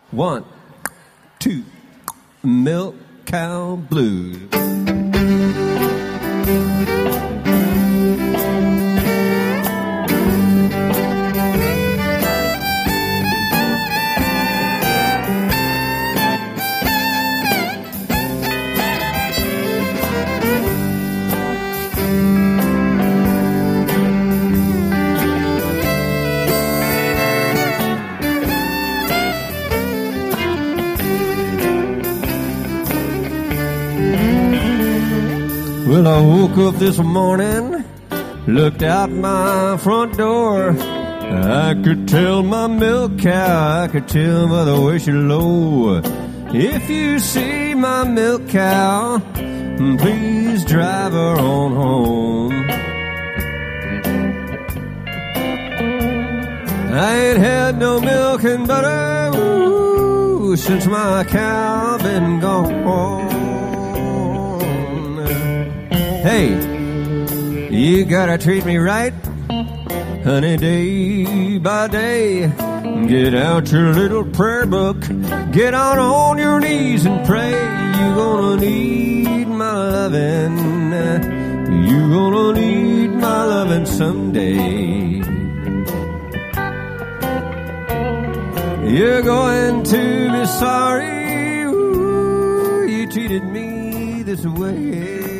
1, 2, milk cow blues. Well, I woke up this morning, looked out my front door. I could tell my milk cow, I could tell by the way she low. If you see my milk cow, please drive her on home. I ain't had no milk and butter since my cow been gone. Hey, you gotta treat me right, honey, day by day. Get out your little prayer book, get on your knees and pray. You're gonna need my loving, you're gonna need my loving someday. You're going to be sorry, ooh, you treated me this way.